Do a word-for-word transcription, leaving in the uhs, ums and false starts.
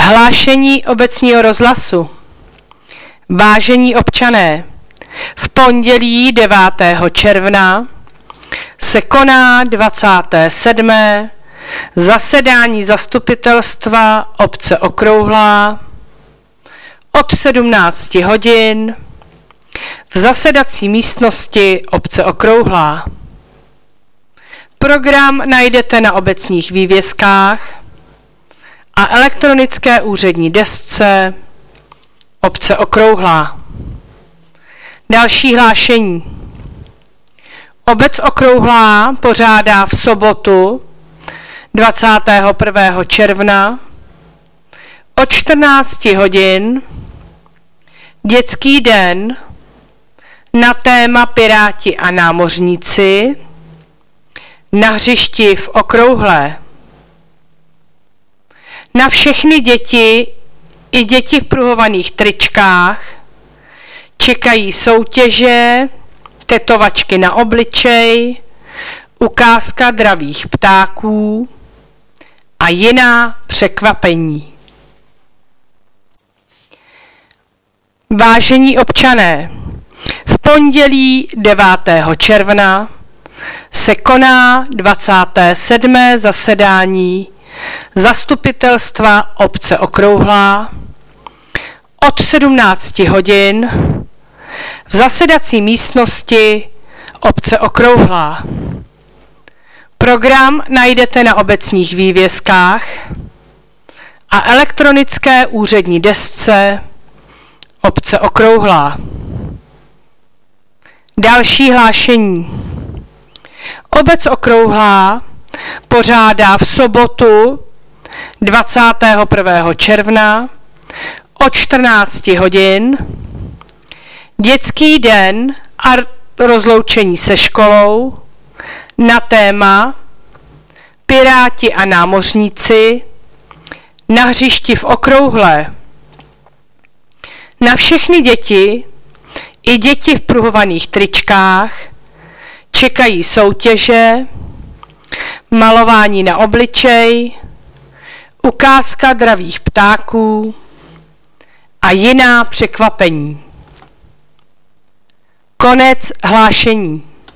Hlášení obecního rozhlasu. Vážení občané, v pondělí devátého června se koná dvacáté sedmé zasedání zastupitelstva obce Okrouhlá od sedmnácti hodin v zasedací místnosti obce Okrouhlá. Program najdete na obecních vývězkách a elektronické úřední desce obce Okrouhlá. Další hlášení. Obec Okrouhlá pořádá v sobotu dvacátého prvního června od čtrnácti hodin dětský den na téma Piráti a námořníci na hřišti v Okrouhlé. Na všechny děti i děti v pruhovaných tričkách čekají soutěže, tetovačky na obličej, ukázka dravých ptáků a jiná překvapení. Vážení občané, v pondělí devátého června se koná dvacáté sedmé zasedání zastupitelstva obce Okrouhlá od sedmnácti hodin v zasedací místnosti obce Okrouhlá. Program najdete na obecních vývězkách a elektronické úřední desce obce Okrouhlá. Další hlášení. Obec Okrouhlá pořádá v sobotu dvacátého prvního června od čtrnácti hodin dětský den a rozloučení se školou na téma Piráti a námořníci na hřišti v Okrouhlé. Na všechny děti i děti v pruhovaných tričkách čekají soutěže, malování na obličej, ukázka dravých ptáků a jiná překvapení. Konec hlášení.